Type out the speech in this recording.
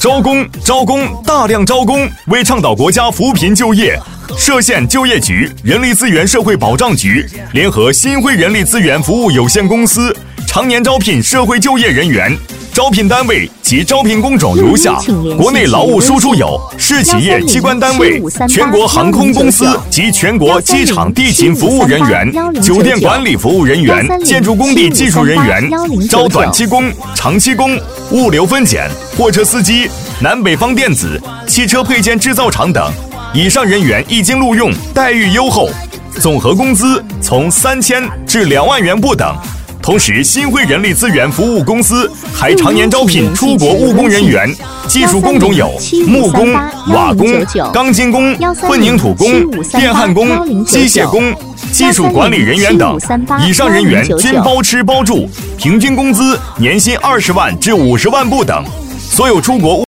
招工，大量招工。为倡导国家扶贫就业，歙县就业局、人力资源社会保障局联合新辉人力资源服务有限公司，常年招聘社会就业人员。招聘单位及招聘工种如下：国内劳务输出有市企业机关单位、全国航空公司及全国机场地勤服务人员、酒店管理服务人员、建筑工地技术人员。招短期工、长期工、物流分拣、货车司机、南北方电子、汽车配件制造厂等。以上人员一经录用，待遇优厚，总和工资从3000至2万元不等。同时，新辉人力资源服务公司还常年招聘出国务工人员，技术工种有木工、瓦工、钢筋工、混凝土工、电焊工、机械工、技术管理人员等。以上人员均包吃包住，平均工资年薪20万至50万不等。所有出国